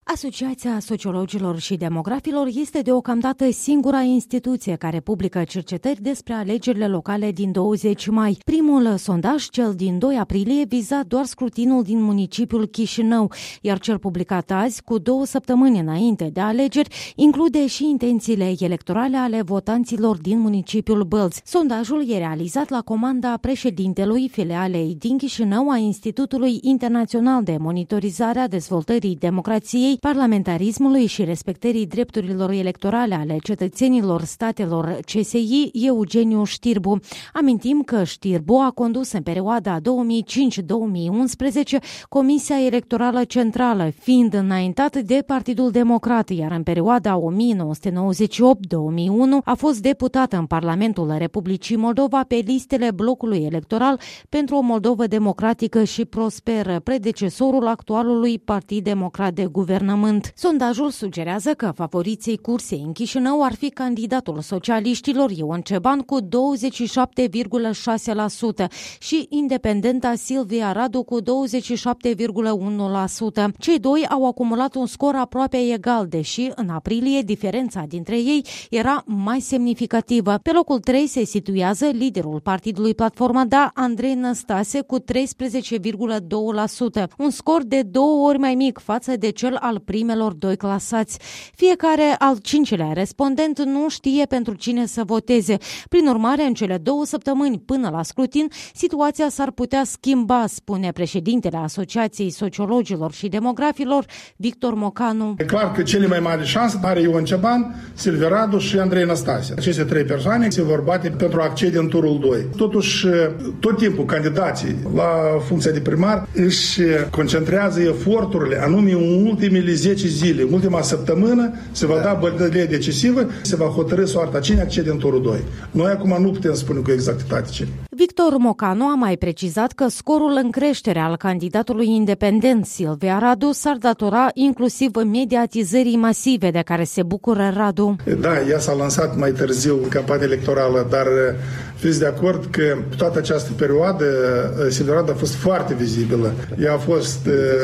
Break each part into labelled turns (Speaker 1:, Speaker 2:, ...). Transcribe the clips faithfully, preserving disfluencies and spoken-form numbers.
Speaker 1: Asociația Sociologilor și Demografilor este deocamdată singura instituție care publică cercetări despre alegerile locale din douăzeci mai. Primul sondaj, cel din doi aprilie, viza doar scrutinul din municipiul Chișinău, iar cel publicat azi, cu două săptămâni înainte de alegeri, include și intențiile electorale ale votanților din municipiul Bălți. Sondajul e realizat la comanda președintelui filialei din Chișinău a Institutului Internațional de Monitorizare a Dezvoltării Democrației, Parlamentarismului și respectării drepturilor electorale ale cetățenilor statelor C S I, Eugeniu Știrbu. Amintim că Știrbu a condus în perioada două mii cinci - două mii unsprezece Comisia Electorală Centrală, fiind înaintat de Partidul Democrat, iar în perioada o mie nouă sute nouăzeci și opt - două mii unu a fost deputat în Parlamentul Republicii Moldova pe listele blocului electoral pentru o Moldovă democratică și prosperă, predecesorul actualului Partid Democrat de Guvernământ. Sondajul sugerează că favoriții cursei în Chișinău ar fi candidatul socialiștilor Ion Ceban cu douăzeci și șapte virgulă șase la sută și independenta Silvia Radu cu douăzeci și șapte virgulă unu la sută. Cei doi au acumulat un scor aproape egal, deși în aprilie diferența dintre ei era mai semnificativă. Pe locul trei se situează liderul partidului Platforma Da, Andrei Năstase, cu treisprezece virgulă doi la sută, un scor de două ori mai mic față de cel al primelor doi clasați. Fiecare al cincilea respondent nu știe pentru cine să voteze. Prin urmare, în cele două săptămâni până la scrutin, situația s-ar putea schimba, spune președintele Asociației Sociologilor și Demografilor, Victor Mocanu.
Speaker 2: E clar că cele mai mari șanse are Ion Ceban, Silvia Radu și Andrei Năstase. Aceste trei persoane se vor bate pentru a accede în turul doi. Totuși, tot timpul candidații la funcția de primar își concentrează eforturile anume în ultimele zece zile, în ultima săptămână se va da bătălie decisivă, se va hotărî soarta cine accede în turul doi. Noi acum nu putem spune cu exactitate ce.
Speaker 1: Victor Mocanu a mai precizat că scorul în creștere al candidatului independent Silvia Radu s-ar datora inclusiv mediatizării masive de care se bucură Radu.
Speaker 2: Da, ea s-a lansat mai târziu în campanie electorală, dar fiți de acord că toată această perioadă Silvia Radu a fost foarte vizibilă. Ea a fost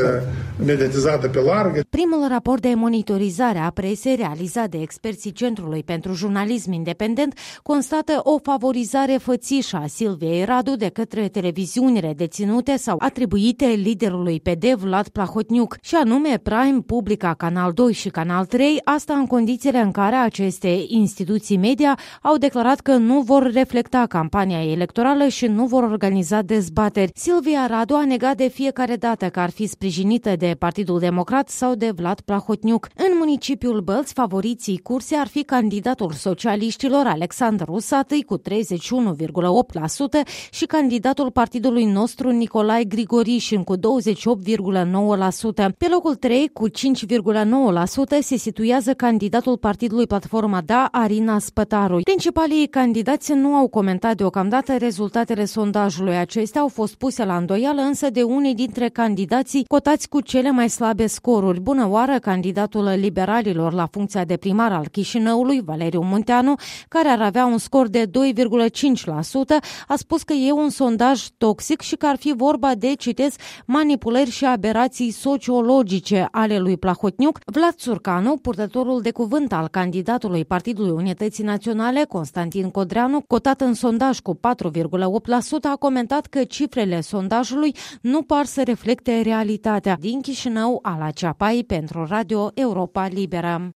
Speaker 2: mediatizată pe larg.
Speaker 1: Primul raport de monitorizare a presei realizat de experții Centrului pentru Jurnalism Independent constată o favorizare fățișă a Silviei Radu de către televiziunile deținute sau atribuite liderului P D Vlad Plahotniuc, și anume Prime, Publica, Canal doi și Canal trei, asta în condițiile în care aceste instituții media au declarat că nu vor reflecta campania electorală și nu vor organiza dezbateri. Silvia Radu a negat de fiecare dată că ar fi sprijinită de Partidul Democrat sau de Vlad Plahotniuc. În municipiul Bălți, favoriții cursei ar fi candidatul socialiștilor Alexandru Usatăi cu treizeci și unu virgulă opt la sută și candidatul partidului nostru Nicolae Grigorișin cu douăzeci și opt virgulă nouă la sută. Pe locul trei, cu cinci virgulă nouă la sută, se situează candidatul partidului Platforma Da, Arina Spătaru. Principalii candidați nu au comentat deocamdată rezultatele sondajului. Acestea au fost puse la îndoială însă de unii dintre candidații cotați cu cele mai slabe scoruri. Bună oară, candidatul liberalilor la funcția de primar al Chișinăului, Valeriu Munteanu, care ar avea un scor de doi virgulă cinci la sută, a spus că e un sondaj toxic și că ar fi vorba de, citez, manipulări și aberații sociologice ale lui Plahotniuc. Vlad Țurcanu, purtătorul de cuvânt al candidatului Partidului Unității Naționale, Constantin Codreanu, cotat în sondaj cu patru virgulă opt la sută, a comentat că cifrele sondajului nu par să reflecte realitatea. Din Chișinău, Ala Ceapai pentru Radio Europa Liberă.